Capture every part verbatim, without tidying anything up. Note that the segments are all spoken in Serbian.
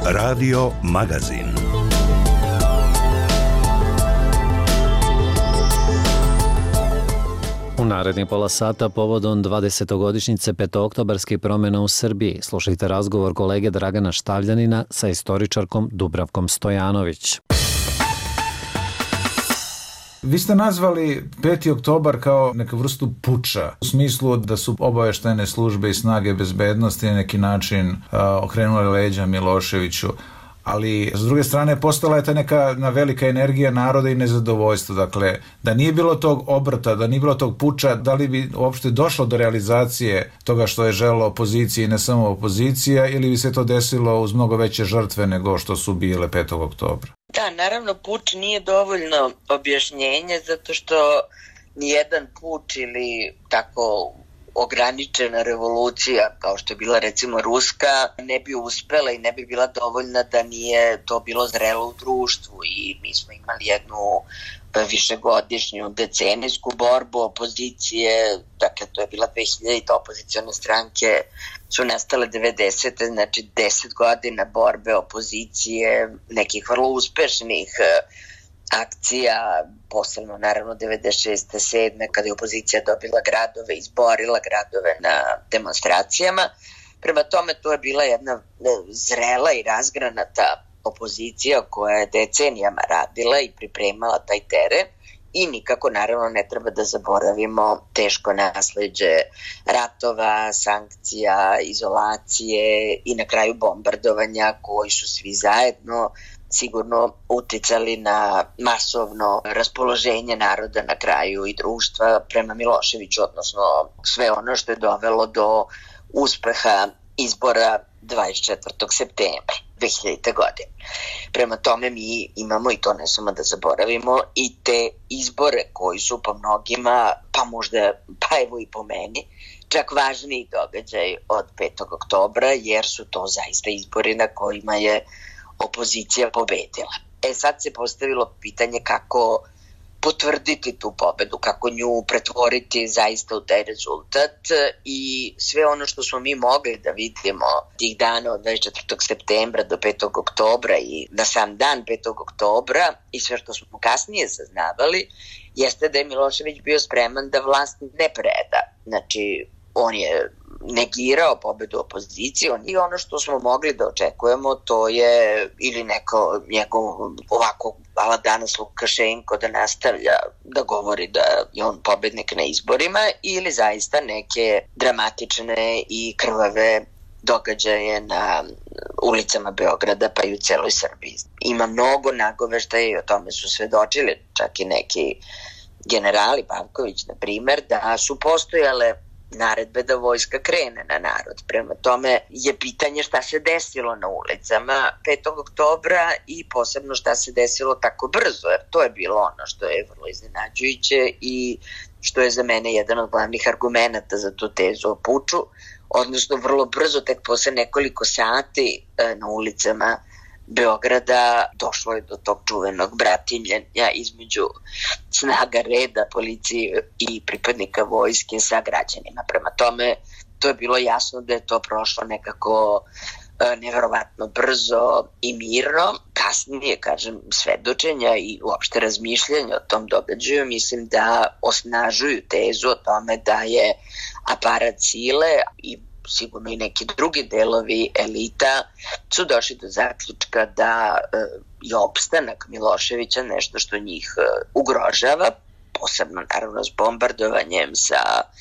Radio Magazin. U narednih pola sata povodom dvadesetogodišnjice petooktobarskih promjena u Srbiji slušajte razgovor kolege Dragana Štavljanina sa istoričarkom Dubravkom Stojanović. Vi ste nazvali peti oktobar kao neku vrstu puča, u smislu da su obaveštajne službe i snage bezbednosti na neki način a, okrenule leđa Miloševiću, ali s druge strane postala je ta neka na velika energija naroda i nezadovoljstvo. Dakle, da nije bilo tog obrata, da nije bilo tog puča, da li bi uopšte došlo do realizacije toga što je želelo opozicija i ne samo opozicija, ili bi se to desilo uz mnogo veće žrtve nego što su bile petog oktobra? Da, naravno, puč nije dovoljno objašnjenje, zato što nijedan puč ili tako ograničena revolucija, kao što je bila recimo ruska, ne bi uspela i ne bi bila dovoljna da nije to bilo zrelo u društvu. I mi smo imali jednu višegodišnju decenijsku borbu opozicije, dakle to je bila dve hiljadite, opozicione stranke su nastale devedesete, znači deset godina borbe opozicije, nekih vrlo uspešnih akcija, posebno naravno devedeset šeste sedme kada je opozicija dobila gradove, izborila gradove na demonstracijama. Prema tome to je bila jedna zrela i razgranata opozicija koja je decenijama radila i pripremala taj teren i nikako naravno ne treba da zaboravimo teško nasleđe ratova, sankcija, izolacije i na kraju bombardovanja koji su svi zajedno sigurno uticali na masovno raspoloženje naroda na kraju i društva prema Miloševiću, odnosno sve ono što je dovelo do uspeha izbora dvadeset četvrtog septembra dve hiljadite. godine. Prema tome mi imamo, i to ne samo da zaboravimo, i te izbore koji su po mnogima, pa možda, pa evo i po meni, čak važniji događaj od petog oktobra, jer su to zaista izbori na kojima je opozicija pobedila. E sad se postavilo pitanje kako potvrditi tu pobedu, kako nju pretvoriti zaista u taj rezultat, i sve ono što smo mi mogli da vidimo tih dana od dvadeset četvrtog septembra do petog oktobra i na sam dan petog oktobra i sve što smo kasnije saznavali jeste da je Milošević bio spreman da vlast ne preda. Znači, on je negirao pobedu opozicije i ono što smo mogli da očekujemo to je ili neko njegov ovako ala danas Lukašenko da nastavlja da govori da je on pobednik na izborima ili zaista neke dramatične i krvave događaje na ulicama Beograda pa i u celoj Srbiji. Ima mnogo nagoveštaja i o tome su svedočili čak i neki generali, Pavković na primer, da su postojale naredbe da vojska krene na narod. Prema tome je pitanje šta se desilo na ulicama petog oktobra i posebno šta se desilo tako brzo, jer to je bilo ono što je vrlo iznenađujuće i što je za mene jedan od glavnih argumenata za tu tezu o puču, odnosno vrlo brzo, tek posle nekoliko sati na ulicama Beograda došlo je do tog čuvenog bratimljenja između snaga reda, policije i pripadnika vojske sa građanima. Prema tome, to je bilo jasno da je to prošlo nekako e, neverovatno brzo i mirno. Kasnije, kažem, svedočenja i uopšte razmišljanja o tom događaju, mislim da osnažuju tezu o tome da je aparat sile i sigurno i neki drugi delovi elita su došli do zaključka da e, je opstanak Miloševića nešto što njih e, ugrožava, posebno naravno s bombardovanjem, sa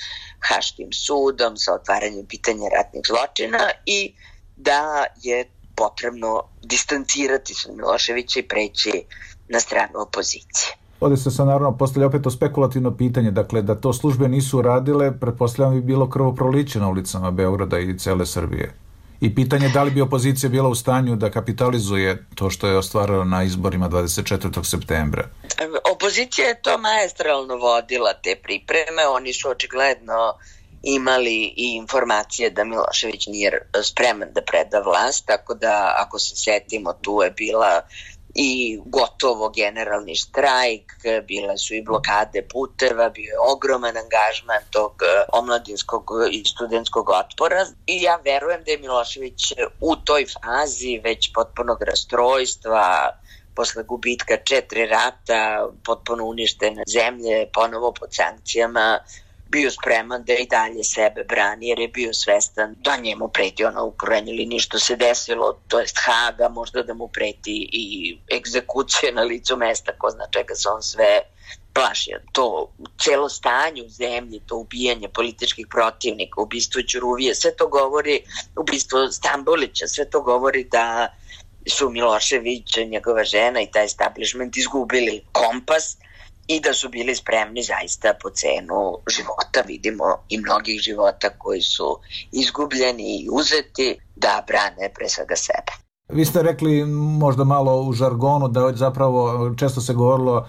Haškim sudom, sa otvaranjem pitanja ratnih zločina i da je potrebno distancirati se od Miloševića i preći na stranu opozicije. Ovdje se sad naravno postavlja opet to spekulativno pitanje, dakle da to službe nisu radile, pretpostavljam bi bilo krvoproliće na ulicama Beograda i cele Srbije. I pitanje da li bi opozicija bila u stanju da kapitalizuje to što je ostvarilo na izborima dvadeset četvrtog septembra. Opozicija je to maestralno vodila te pripreme, oni su očigledno imali i informacije da Milošević nije spreman da preda vlast, tako da ako se setimo tu je bila i gotovo generalni štrajk, bile su i blokade puteva, bio je ogroman angažman tog omladinskog i studentskog otpora i ja verujem da je Milošević u toj fazi već potpunog rastrojstva, posle gubitka četiri rata, potpuno uništene zemlje, ponovo pod sankcijama, bio spreman da i dalje sebe brani jer je bio svestan da njemu preti ono u krajnjoj liniji što se desilo, to jest Haga, možda da mu preti i egzekucije na licu mesta, ko zna čega se on sve plašio. To celo stanje u zemlji, to ubijanje političkih protivnika, ubistvo Ćuruvije, sve to govori, ubistvo Stambolića, sve to govori da su Milošević, njegova žena i taj establishment izgubili kompas i da su bili spremni zaista po cenu života, vidimo i mnogih života koji su izgubljeni i uzeti, da brane pre svega sebe. Vi ste rekli možda malo u žargonu da zapravo često se govorilo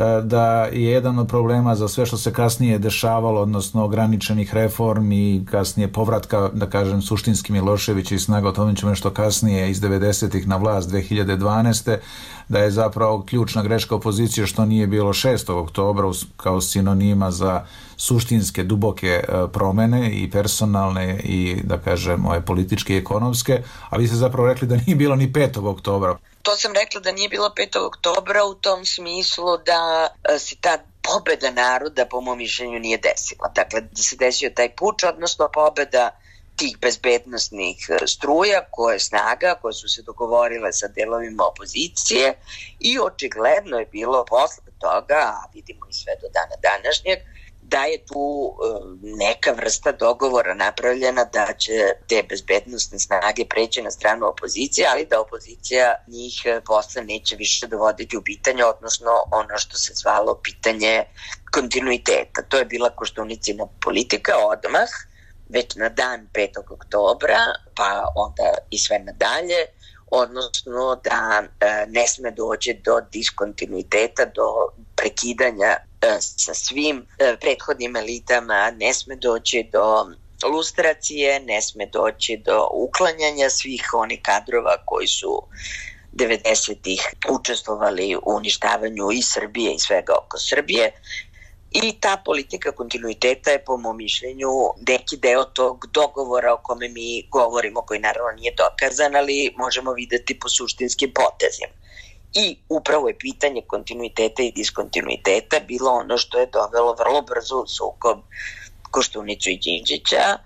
da je jedan od problema za sve što se kasnije dešavalo, odnosno ograničenih reformi, kasnije povratka, da kažem, suštinski Miloševića i snaga, o tome ćemo nešto kasnije, iz devedesetih na vlast dve hiljade dvanaeste. da je zapravo ključna greška opozicije što nije bilo šestog oktobra kao sinonima za suštinske, duboke promene i personalne i, da kažem, ove političke i ekonomske, a vi ste zapravo rekli da nije bilo ni petog oktobra. To sam rekla da nije bilo petog oktobra u tom smislu da se ta pobeda naroda po mom mišljenju nije desila. Dakle, da se desio taj puč, odnosno pobeda tih bezbednosnih struja koje snaga, koje su se dogovorile sa delovima opozicije i očigledno je bilo posle toga, a vidimo i sve do dana današnjeg, da je tu neka vrsta dogovora napravljena da će te bezbednosne snage preći na stranu opozicije, ali da opozicija njih posle neće više dovoditi u pitanje, odnosno ono što se zvalo pitanje kontinuiteta. To je bila Koštunicina politika odmah, već na dan petog oktobra, pa onda i sve nadalje, odnosno da e, ne sme doći do diskontinuiteta, do prekidanja e, sa svim e, prethodnim elitama, ne sme doći do lustracije, ne sme doći do uklanjanja svih onih kadrova koji su devedesetih učestvovali u uništavanju i Srbije i svega oko Srbije. I ta politika kontinuiteta je po mom mišljenju neki deo tog dogovora o kome mi govorimo, koji naravno nije dokazan, ali možemo videti po suštinskim potezima. I upravo je pitanje kontinuiteta i diskontinuiteta bilo ono što je dovelo vrlo brzo u sukob Koštunicu i Đinđića,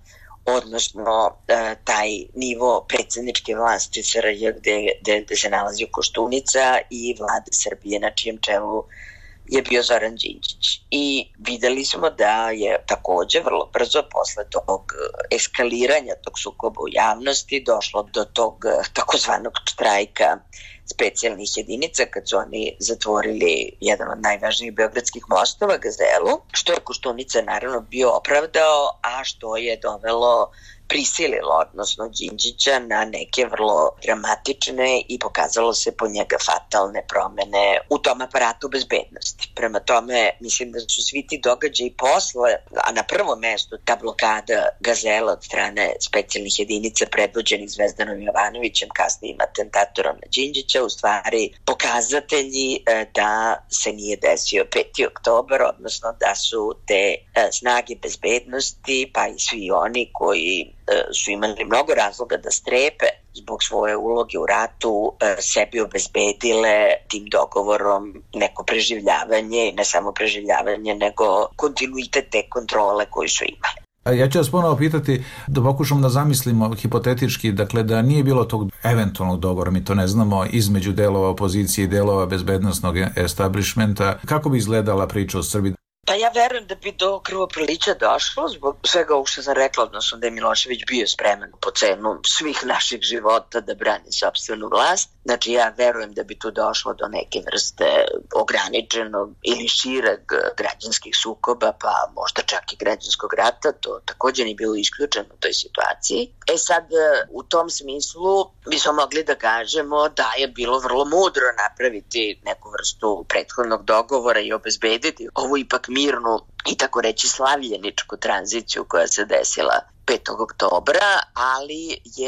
odnosno e, taj nivo predsjedničke vlasti S R J gde, gde, gde se nalazi Koštunica i vlade Srbije na čijem čelu je bio Zoran Đinđić. I videli smo da je takođe vrlo brzo posle tog eskaliranja tog sukoba u javnosti došlo do tog takozvanog štrajka specijalnih jedinica kad su oni zatvorili jedan od najvažnijih beogradskih mostova, Gazelu, što je Koštunica naravno bio opravdao, a što je dovelo prisililo, odnosno Đinđića, na neke vrlo dramatične i pokazalo se po njega fatalne promene u tom aparatu bezbednosti. Prema tome, mislim da su svi ti događaji posle, a na prvom mestu ta blokada Gazela od strane specijalnih jedinica predvođenih Zvezdanom Jovanovićem, kasnijim atentatorom na Đinđića, u stvari pokazatelji da se nije desio peti oktobar, odnosno da su te snage bezbednosti, pa i svi oni koji su imali mnogo razloga da strepe zbog svoje uloge u ratu, sebi obezbedile tim dogovorom neko preživljavanje, ne samo preživljavanje, nego kontinuitet te kontrole koju su imali. Ja ću vas ponovo pitati, da pokušamo da zamislimo hipotetički, dakle da nije bilo tog eventualnog dogovora, mi to ne znamo, između delova opozicije i delova bezbednosnog establishmenta, kako bi izgledala priča o Srbiji? Pa ja verujem da bi do krvoprolića došlo zbog svega ovog što sam rekla, odnosno da je Milošević bio spreman po cenu svih naših života da brani sopstvenu vlast. Znači ja verujem da bi tu došlo do neke vrste ograničenog ili šireg građanskih sukoba, pa možda čak i građanskog rata, to također nije bilo isključeno u toj situaciji. E sad, u tom smislu bismo mogli da kažemo da je bilo vrlo mudro napraviti neku vrstu prethodnog dogovora i obezbediti ovu ipak mirnu i tako reći slavljeničku tranziciju koja se desila petog oktobra, ali je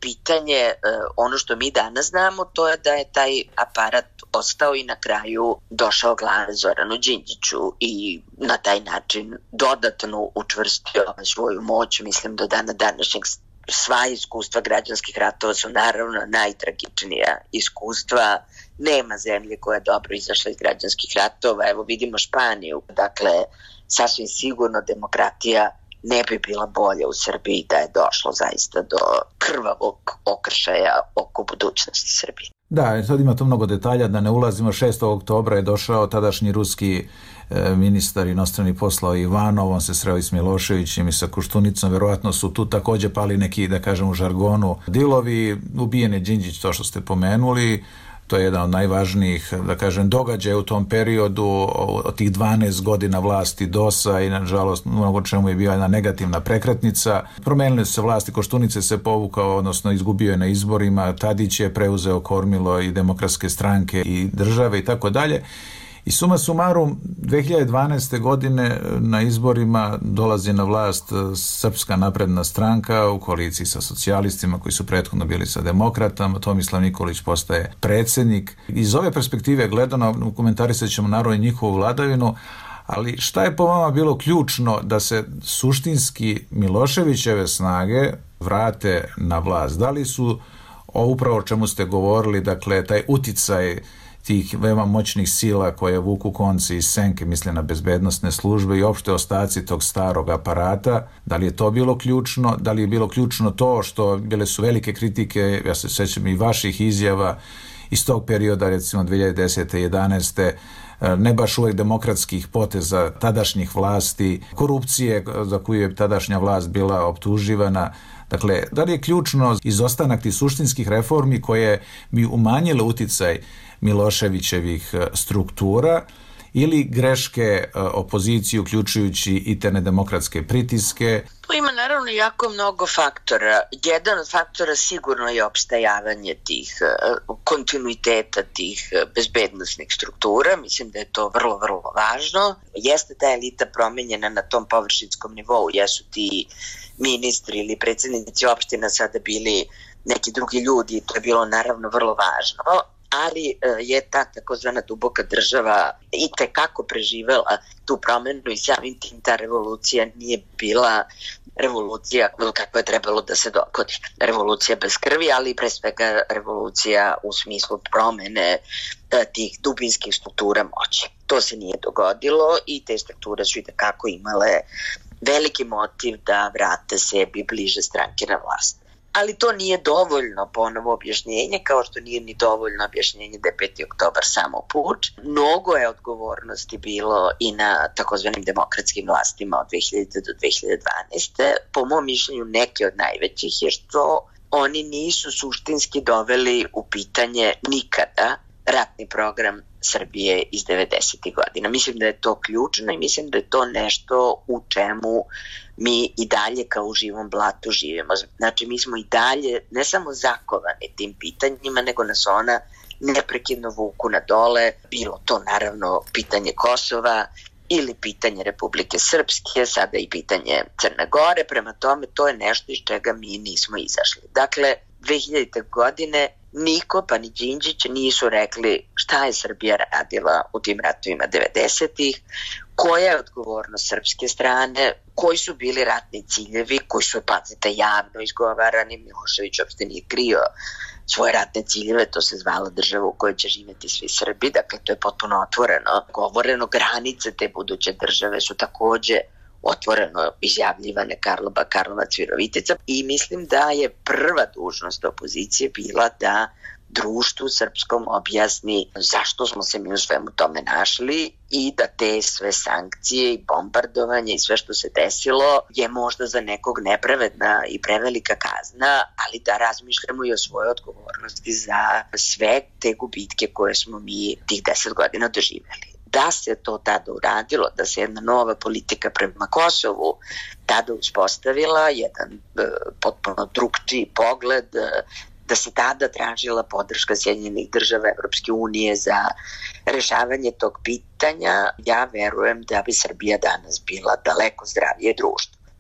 pitanje, ono što mi danas znamo, to je da je taj aparat ostao i na kraju došao glave Zoranu Đinđiću i na taj način dodatno učvrstio svoju moć. Mislim do dana današnjeg sva iskustva građanskih ratova su naravno najtragičnija iskustva. Nema zemlje koja je dobro izašla iz građanskih ratova. Evo vidimo Španiju. Dakle, sasvim sigurno demokratija ne bi bila bolja u Srbiji da je došlo zaista do krvavog okršaja oko budućnosti Srbije. Da, sad ima tu mnogo detalja, da ne ulazimo. šestog oktobra je došao tadašnji ruski e, ministar inostranih poslova Ivanov, on se sreo i s Miloševićem i sa Koštunicom, verovatno su tu takođe pali neki, da kažem u žargonu, dilovi. Ubijen je Đinđić, to što ste pomenuli. To je jedan od najvažnijih, da kažem, događaja u tom periodu, od tih dvanaest godina vlasti D O S-a i, nažalost, mnogo čemu je bila jedna negativna prekretnica. Promenili su se vlasti, Koštunice se povukao, odnosno izgubio je na izborima, Tadić je preuzeo kormilo i demokratske stranke i države i tako dalje. I suma sumarum, dve hiljade dvanaeste. godine na izborima dolazi na vlast Srpska napredna stranka u koaliciji sa socijalistima koji su prethodno bili sa demokratama. Tomislav Nikolić postaje predsjednik. Iz ove perspektive gledano, komentarisat ćemo naravno i njihovu vladavinu, ali šta je po vama bilo ključno da se suštinski Miloševićeve snage vrate na vlast? Da li su o upravo o čemu ste govorili, dakle taj uticaj tih veoma moćnih sila koje vuku konci iz senke, misle na bezbednosne službe i opšte ostaci tog starog aparata, da li je to bilo ključno, da li je bilo ključno to što bile su velike kritike, ja se sećam i vaših izjava iz tog perioda, recimo dve hiljade desete. jedanaeste. ne baš uvek demokratskih poteza tadašnjih vlasti, korupcije za koju je tadašnja vlast bila optuživana. Dakle, da li je ključno izostanak tih suštinskih reformi koje bi umanjile uticaj Miloševićevih struktura ili greške opozicije, uključujući i te nedemokratske pritiske? To ima naravno jako mnogo faktora. Jedan od faktora sigurno je opstajavanje tih kontinuiteta tih bezbednosnih struktura. Mislim da je to vrlo, vrlo važno. Jeste ta elita promenjena na tom površinskom nivou. Jesu ti ministri ili predsjednici opština sada bili neki drugi ljudi. To je bilo naravno vrlo važno. Ali je ta takozvana duboka država i tekako preživela tu promenu i samim tim ta revolucija nije bila revolucija kakva je trebalo da se dogodi. Revolucija bez krvi, ali pre svega revolucija u smislu promene tih dubinskih struktura moći. To se nije dogodilo i te strukture su i tekako imale veliki motiv da vrate sebi bliže stranke na vlast. Ali to nije dovoljno ponovo objašnjenje, kao što nije ni dovoljno objašnjenje da je peti oktobar samo puč. Mnogo je odgovornosti bilo i na takozvanim demokratskim vlastima od dve hiljade do dve hiljade dvanaeste. Po mom mišljenju neke od najvećih je što oni nisu suštinski doveli u pitanje nikada ratni program Srbije iz devedesetih godina. Mislim da je to ključno i mislim da je to nešto u čemu mi i dalje kao u živom blatu živimo. Znači mi smo i dalje ne samo zakovani tim pitanjima, nego nas ona neprekidno vuku na dole, bilo to naravno pitanje Kosova ili pitanje Republike Srpske, sada i pitanje Crne Gore, prema tome to je nešto iz čega mi nismo izašli. Dakle, dve hiljadite. godine niko pa ni Đinđić nisu rekli šta je Srbija radila u tim ratovima devedesetih, koja je odgovornost srpske strane, koji su bili ratni ciljevi, koji su, pazite, javno izgovarani. Milošević uopšte nije krio svoje ratne ciljeve, to se zvala država u kojoj će živjeti svi Srbi, dakle to je potpuno otvoreno govoreno. Granice te buduće države su takođe otvoreno izjavljivane, Karloba, Karlovac, Virovitica, i mislim da je prva dužnost opozicije bila da društvu srpskom objasni zašto smo se mi u svemu tome našli i da te sve sankcije i bombardovanje i sve što se desilo je možda za nekog nepravedna i prevelika kazna, ali da razmišljamo i o svojoj odgovornosti za sve te gubitke koje smo mi tih deset godina doživjeli. Da se to tada uradilo, da se jedna nova politika prema Kosovu tada uspostavila, jedan e, potpuno drugčiji pogled, e, da se tada tražila podrška Sjedinjenih država, Evropske unije za rešavanje tog pitanja, ja verujem da bi Srbija danas bila daleko zdravije društvo.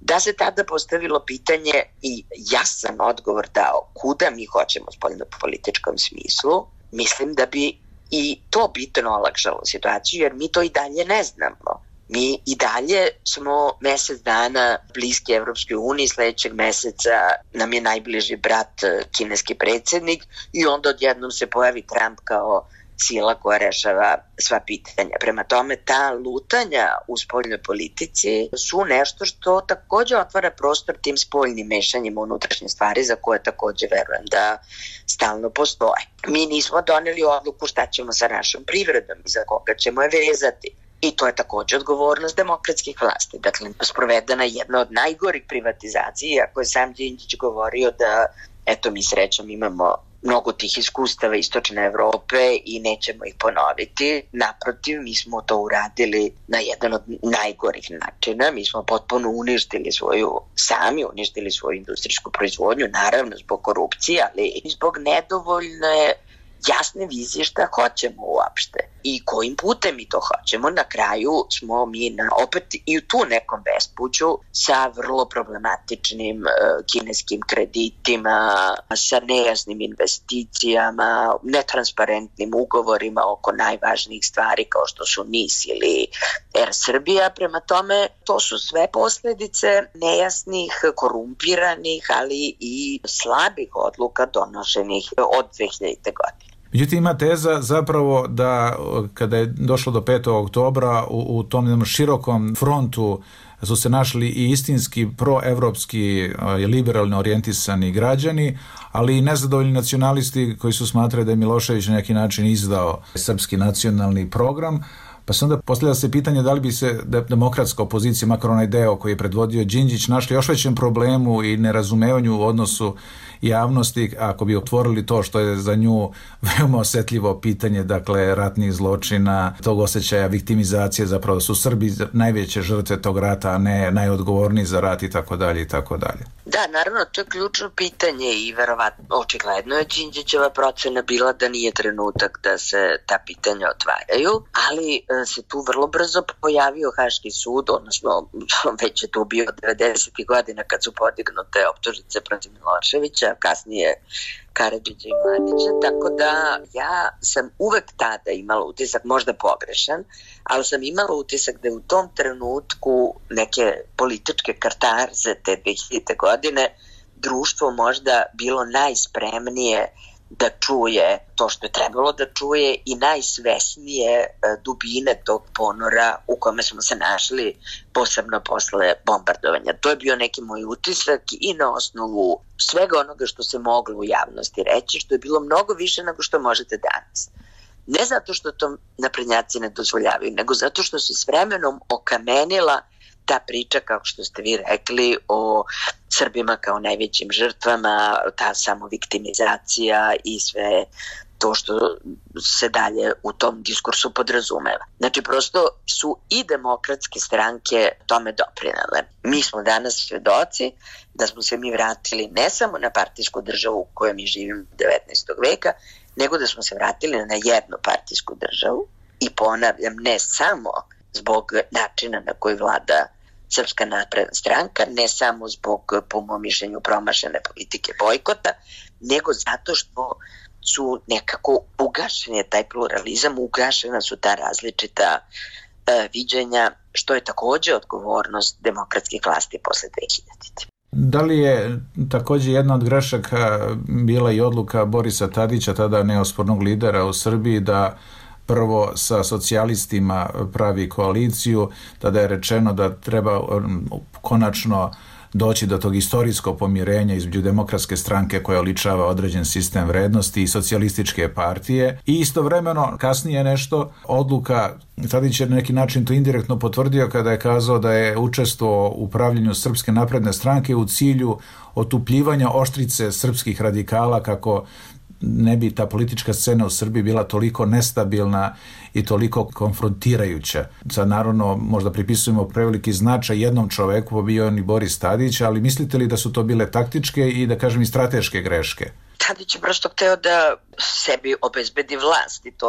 Da se tada postavilo pitanje i jasan odgovor dao kuda mi hoćemo u spoljnopolitičkom smislu, mislim da bi i to bitno olakšalo situaciju, jer mi to i dalje ne znamo. Mi i dalje smo mesec dana bliski Evropskoj uniji, sledećeg meseca nam je najbliži brat kineski predsjednik i onda odjednom se pojavi Trump kao sila koja rešava sva pitanja. Prema tome, ta lutanja u spoljnoj politici su nešto što takođe otvara prostor tim spoljnim mešanjima u unutrašnje stvari za koje takođe verujem da stalno postoje. Mi nismo doneli odluku šta ćemo sa našom privredom i za koga ćemo je vezati. I to je takođe odgovornost demokratskih vlasti. Dakle, sprovedena je jedna od najgorih privatizacija, ako je sam Đinđić govorio da, eto, mi srećom imamo mnogo tih iskustava istočne Evrope i nećemo ih ponoviti. Naprotiv, mi smo to uradili na jedan od najgorih načina. Mi smo potpuno uništili svoju, sami uništili svoju industrijsku proizvodnju, naravno zbog korupcije, ali i zbog nedovoljne jasne vizije šta hoćemo uopšte i kojim putem mi to hoćemo. Na kraju smo mi na, opet i u tu nekom bespuću sa vrlo problematičnim uh, kineskim kreditima, sa nejasnim investicijama, netransparentnim ugovorima oko najvažnijih stvari kao što su NIS ili Air Srbija. Prema tome, to su sve posledice nejasnih, korumpiranih, ali i slabih odluka donošenih od dve hiljadite. godine. Međutim, ima teza zapravo da kada je došlo do petog oktobra u, u tom širokom frontu su se našli i istinski proevropski liberalno orijentisani građani, ali i nezadovoljni nacionalisti koji su smatrali da je Milošević na neki način izdao srpski nacionalni program. Pa se onda postavlja se pitanje da li bi se demokratska opozicija, makar onaj deo koji je predvodio Đinđić, našli još većem problemu i nerazumevanju u odnosu javnosti ako bi otvorili to što je za nju veoma osetljivo pitanje, dakle ratnih zločina, tog osjećaja viktimizacije, zapravo su Srbi najveće žrtve tog rata, a ne najodgovorniji za rat i tako dalje i tako dalje. Da, naravno, to je ključno pitanje i verovatno, očigledno je Đinđićeva procena bila da nije trenutak da se ta pitanja otvaraju, ali se tu vrlo brzo pojavio Haški sud, odnosno već je tu bio devedesetih godina kad su podignute optužnice protiv Miloševića, kasnije Karadžića i Mladića, tako da ja sam uvek tada imala utisak, možda pogrešan, ali sam imala utisak da je u tom trenutku neke političke kartarze te dve hiljadite. godine društvo možda bilo najspremnije da čuje to što je trebalo da čuje i najsvesnije dubine tog ponora u kome smo se našli, posebno posle bombardovanja. To je bio neki moj utisak i na osnovu svega onoga što se moglo u javnosti reći, što je bilo mnogo više nego što možete danas. Ne zato što to naprednjaci ne dozvoljavaju, nego zato što se s vremenom okamenila ta priča, kao što ste vi rekli, o Srbima kao najvećim žrtvama, ta samoviktimizacija i sve to što se dalje u tom diskursu podrazumeva. Znači, prosto su i demokratske stranke tome doprinele. Mi smo danas svedoci da smo se mi vratili ne samo na partijsku državu u kojoj mi živimo devetnaestog veka, nego da smo se vratili na jednu partijsku državu i ponavljam, ne samo zbog načina na koji vlada Srpska napredna stranka, ne samo zbog, po mom mišljenju, promašene politike bojkota, nego zato što su nekako ugašen je taj pluralizam, ugašena su ta različita uh, viđenja, što je takođe odgovornost demokratskih vlasti posle dve hiljadite. Da li je takođe jedna od grešaka bila i odluka Borisa Tadića, tada neospornog lidera u Srbiji, da prvo sa socijalistima pravi koaliciju, tada je rečeno da treba konačno doći do tog istorijskog pomirenja između demokratske stranke koja oličava određen sistem vrednosti i socijalističke partije i istovremeno kasnije nešto odluka, Tadić je na neki način to indirektno potvrdio kada je kazao da je učestvovao u upravljanju Srpske napredne stranke u cilju otupljivanja oštrice srpskih radikala kako ne bi ta politička scena u Srbiji bila toliko nestabilna i toliko konfrontirajuća. Sad naravno možda pripisujemo preveliki značaj jednom čoveku, bio on i Boris Tadić, ali mislite li da su to bile taktičke i da kažem i strateške greške? Tadić je prosto hteo da sebi obezbedi vlast i to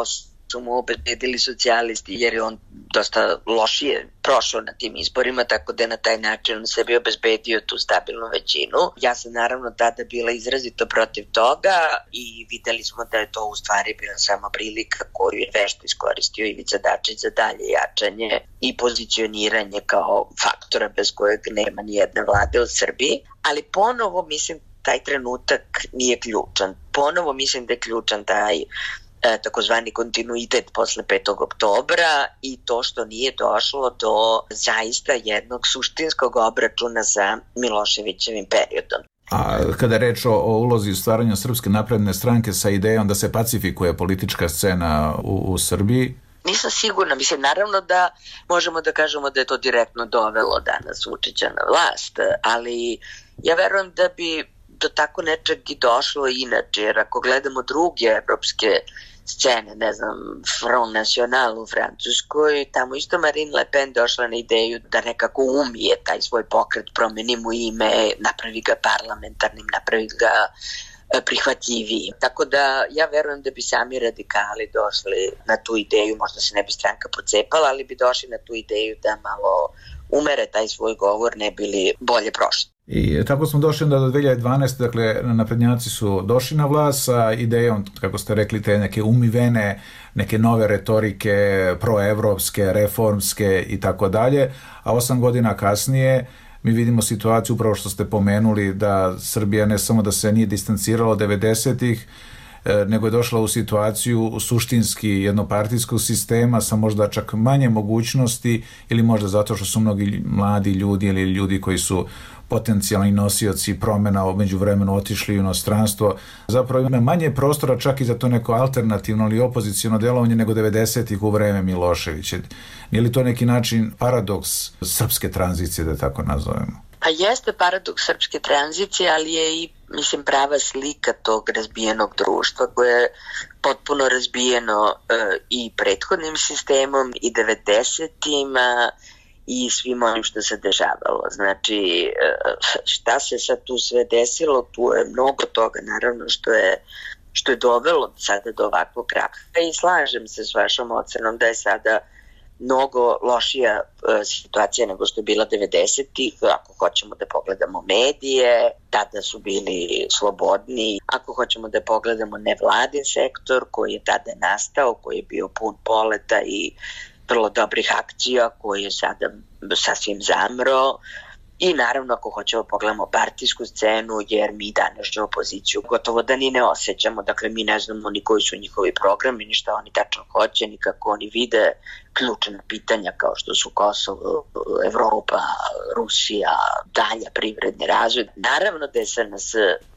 su mu obezbedili socijalisti, jer je on dosta lošije prošao na tim izborima, tako da je na taj način on sebi obezbedio tu stabilnu većinu. Ja sam naravno tada bila izrazito protiv toga i videli smo da je to u stvari bila samo prilika koju je vešto iskoristio Ivica Dačić za dalje jačanje i pozicioniranje kao faktora bez kojeg nema ni jedne vlade u Srbiji. Ali ponovo mislim taj trenutak nije ključan. Ponovo mislim da je ključan taj takozvani kontinuitet posle petog oktobra i to što nije došlo do zaista jednog suštinskog obračuna sa Miloševićevim periodom. A kada je reč o, o ulozi u stvaranju Srpske napredne stranke sa idejom da se pacifikuje politička scena u, u Srbiji? Nisam sigurna. Mislim, naravno da možemo da kažemo da je to direktno dovelo danas Vučića na vlast, ali ja verujem da bi do tako nečeg i došlo inače, jer ako gledamo druge evropske scene, ne znam, Front National u Francuskoj, tamo isto Marine Le Pen došla na ideju da nekako umije taj svoj pokret, promeni mu ime, napravi ga parlamentarnim, napravi ga prihvatljiviji. Tako da ja verujem da bi sami radikali došli na tu ideju, možda se ne bi stranka pocepala, ali bi došli na tu ideju da malo umere taj svoj govor, ne bili bolje prošli. I tako smo došli do dve hiljade dvanaeste. Dakle, naprednjaci su došli na vlast sa idejom, kako ste rekli, te neke umivene, neke nove retorike, proevropske, reformske i tako dalje, a osam godina kasnije mi vidimo situaciju, upravo što ste pomenuli, da Srbija ne samo da se nije distancirala od devedesetih, nego je došla u situaciju suštinski jednopartijskog sistema sa možda čak manje mogućnosti, ili možda zato što su mnogi mladi ljudi ili ljudi koji su potencijalni nosioci promjena među vremenu otišli u inostranstvo. Zapravo ima manje prostora čak i za to neko alternativno ili opoziciono delovanje nego devedesetih u vreme Miloševića. Nije li to neki način paradoks srpske tranzicije, da tako nazovemo? Pa jeste paradoks srpske tranzicije, ali je i, mislim, prava slika tog razbijenog društva koje je potpuno razbijeno e, i prethodnim sistemom i devedesetima i svim onim što se dešavalo. Znači, šta se sad tu sve desilo, tu je mnogo toga, naravno, što je, što je dovelo sada do ovakvog kraha. I slažem se s vašom ocenom da je sada mnogo lošija situacija nego što je bila devedesetih, ako hoćemo da pogledamo medije, tada su bili slobodni, ako hoćemo da pogledamo nevladin sektor koji je tada nastao, koji je bio pun poleta i vrlo dobrih akcija, koji je sada sasvim zamro. I naravno ako hoćemo pogledamo partijsku scenu, jer mi današnju opoziciju gotovo da ni ne osjećamo, dakle mi ne znamo ni koji su njihovi programi, ni šta oni tačno hoće, ni kako oni vide ključna pitanja kao što su Kosovo, Evropa, Rusija, dalja privredni razvoj. Naravno da je S N S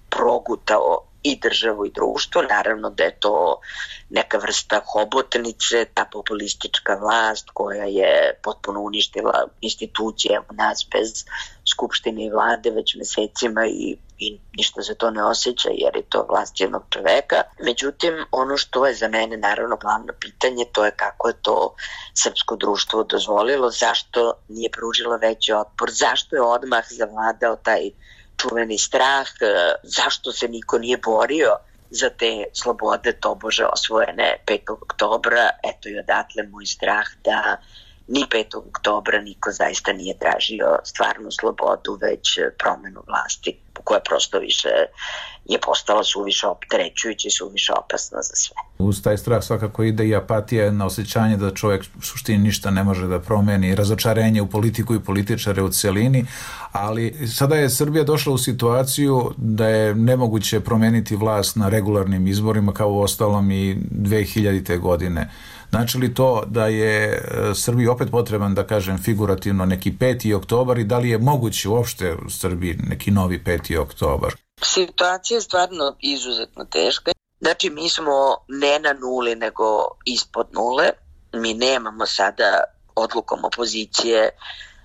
progutao i državu i društvo, naravno da je to neka vrsta hobotnice, ta populistička vlast koja je potpuno uništila institucije u nas bez skupštine i vlade već mesecima i, i ništa se to ne osjeća jer je to vlast jednog čoveka. Međutim, ono što je za mene naravno glavno pitanje, to je kako je to srpsko društvo dozvolilo, zašto nije pružilo veći otpor, zašto je odmah zavladao taj čuveni strah, zašto se niko nije borio za te slobode tobože osvojene petog oktobra. Eto i odatle moj strah da ni petog oktobra niko zaista nije tražio stvarnu slobodu, već promenu vlasti koja prosto više je postala suviše opterećujuća i suviše opasna za sve. Uz taj strah svakako ide i apatija, na osjećanje da čovjek u suštini ništa ne može da promeni, razočarenje u politiku i političare u celini, ali sada je Srbija došla u situaciju da je nemoguće promeniti vlast na regularnim izborima kao u ostalom i dve hiljadite. godine. Znači li to da je Srbiji opet potreban, da kažem figurativno, neki peti oktobar i da li je moguće uopšte u Srbiji neki novi peti oktobar? Situacija je stvarno izuzetno teška. Znači mi smo ne na nuli nego ispod nule. Mi nemamo sada odlukom opozicije e,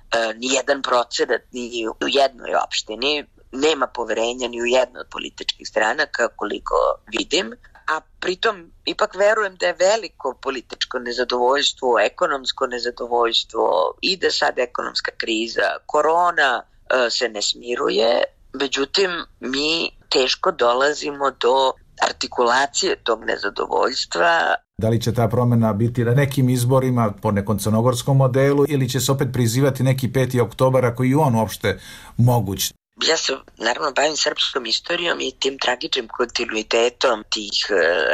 ni jedan procenat ni u jednoj opštini. Nema poverenja ni u jednoj od političkih stranaka koliko vidim. A pritom ipak verujem da je veliko političko nezadovoljstvo, ekonomsko nezadovoljstvo, ide sad ekonomska kriza, korona e, se ne smiruje, međutim mi teško dolazimo do artikulacije tog nezadovoljstva Da li će ta promjena biti na nekim izborima po nekom crnogorskom modelu ili će se opet prizivati neki peti oktobar ako i on uopšte moguć? Ja se naravno bavim srpskom istorijom i tim tragičnim kontinuitetom tih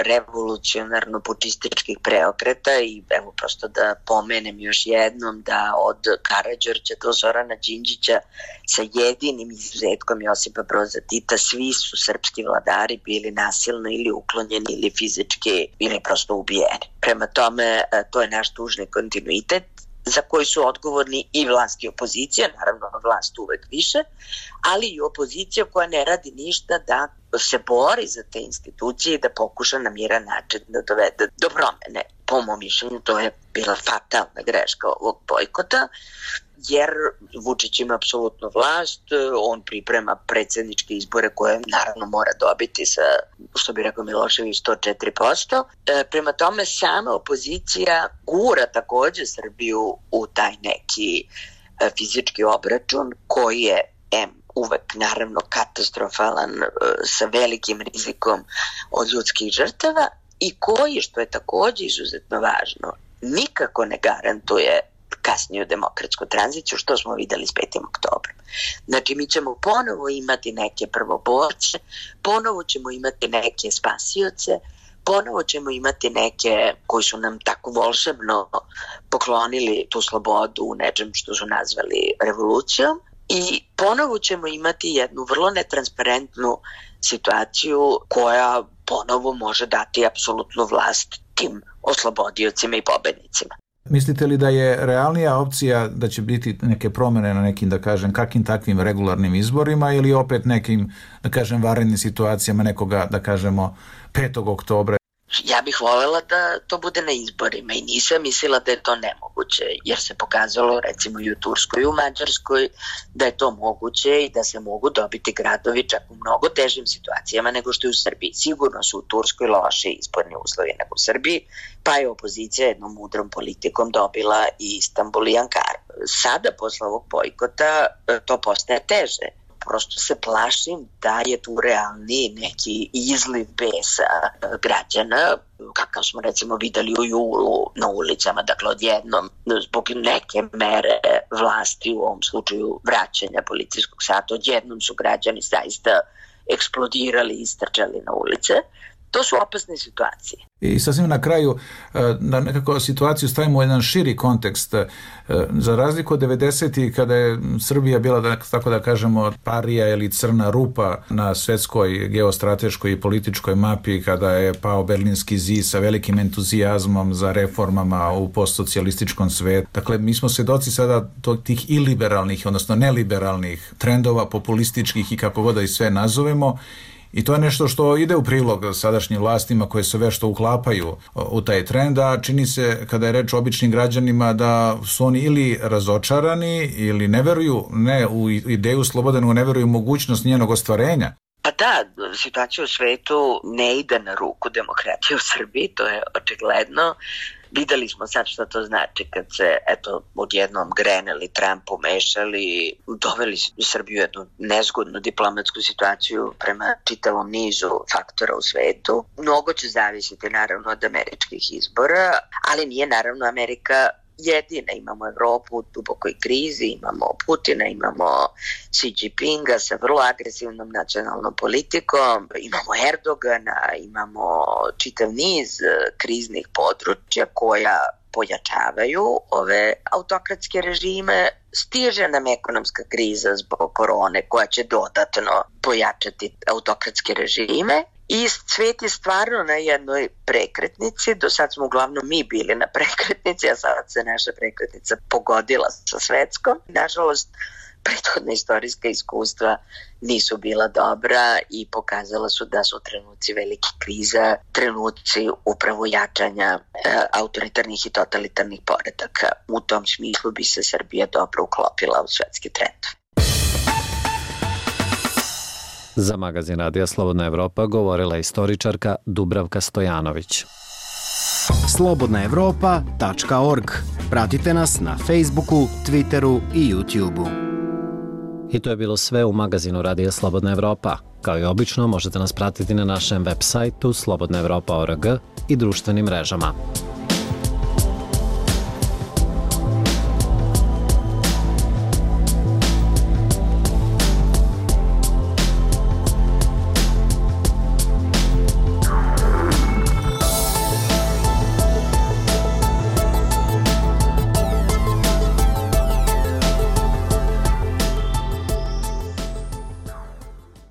revolucionarno-pučističkih preokreta i evo prosto da pomenem još jednom da od Karađorđa do Zorana Đinđića sa jedinim izuzetkom Josipa Broza Tita svi su srpski vladari bili nasilno ili uklonjeni ili fizički ili prosto ubijeni. Prema tome to je naš tužni kontinuitet za koji su odgovorni i vlast i opozicija, naravno vlast uvek više, ali i opozicija koja ne radi ništa da se bori za te institucije i da pokuša na miran način da dovede do promene. Po mom mišljenju to je bila fatalna greška ovog bojkota, jer Vučić ima apsolutno vlast, on priprema predsjedničke izbore koje naravno mora dobiti sa, što bi rekao Milošević, sto četiri posto. E, prema tome sama opozicija gura također Srbiju u taj neki e, fizički obračun koji je em, uvek naravno katastrofalan e, sa velikim rizikom od ljudskih žrtava i koji, što je također izuzetno važno, nikako ne garantuje kasniju demokratsku tranziciju, što smo videli s petim oktobrom. Znači, mi ćemo ponovo imati neke prvoborce, ponovo ćemo imati neke spasioce, ponovo ćemo imati neke koji su nam tako volšebno poklonili tu slobodu u nečem što su nazvali revolucijom i ponovo ćemo imati jednu vrlo netransparentnu situaciju koja ponovo može dati apsolutnu vlast tim oslobodiocima i pobednicima. Mislite li da je realnija opcija da će biti neke promjene na nekim, da kažem, kakim takvim regularnim izborima ili opet nekim, da kažem, vanrednim situacijama nekoga, da kažemo, petog oktobra? Ja bih voljela da to bude na izborima i nisam mislila da je to nemoguće, jer se pokazalo recimo i u Turskoj i u Mađarskoj da je to moguće i da se mogu dobiti gradovi čak u mnogo težim situacijama nego što je u Srbiji. Sigurno su u Turskoj loše izborni uslovi nego u Srbiji, pa je opozicija jednom mudrom politikom dobila i Istanbul i Ankaru. Sada, posle ovog bojkota, to postaje teže. Prosto se plašim da je tu realni neki izliv besa građana, kakav smo recimo videli u julu na ulicama, dakle odjednom zbog neke mere vlasti, u ovom slučaju vraćanja policijskog sata, odjednom su građani zaista eksplodirali i istrčali na ulice. To su opasne situacije. I sasvim na kraju, da nekako situaciju stavimo u jedan širi kontekst, za razliku od devedesetih kada je Srbija bila, da, tako da kažemo, parija ili crna rupa na svetskoj geostrateškoj i političkoj mapi, kada je pao Berlinski zid sa velikim entuzijazmom za reformama u postsocijalističkom svetu. Dakle, mi smo svedoci sada tih iliberalnih, odnosno neliberalnih trendova, populističkih i kako god da i sve nazovemo. I to je nešto što ide u prilog sadašnjim vlastima koje se vešto uklapaju u taj trend, a čini se kada je reč o običnim građanima da su oni ili razočarani ili ne veruju ne u ideju slobode, nego ne veruju u mogućnost njenog ostvarenja. Pa da, situacija u svetu ne ide na ruku demokratije u Srbiji, to je očigledno. Videli smo sad što to znači kad se eto odjednom Grenell i Trump umešali, doveli Srbiju u jednu nezgodnu diplomatsku situaciju prema čitavom nizu faktora u svetu. Mnogo će zavisiti naravno od američkih izbora, ali nije naravno Amerika jedina. Imamo Evropu u dubokoj krizi, imamo Putina, imamo Xi Jinpinga sa vrlo agresivnom nacionalnom politikom, imamo Erdogana, imamo čitav niz kriznih područja koja pojačavaju ove autokratske režime. Stiže nam ekonomska kriza zbog korone koja će dodatno pojačati autokratske režime. I svet je stvarno na jednoj prekretnici, do sad smo uglavnom mi bili na prekretnici, a sad se naša prekretnica pogodila sa svetskom. Nažalost, prethodna istorijska iskustva nisu bila dobra i pokazala su da su trenuci velike kriza, trenuci upravo jačanja e, autoritarnih i totalitarnih poredaka. U tom smislu bi se Srbija dobro uklopila u svetski trend. Za magazin Radija Slobodna Evropa govorila istoričarka Dubravka Stojanović. slobodna evropa tačka org. Pratite nas na Facebooku, Twitteru i YouTubeu. I to je bilo sve u magazinu Radija Slobodna Evropa. Kao i obično, možete nas pratiti na našem web sajtu slobodna evropa tačka org i društvenim mrežama.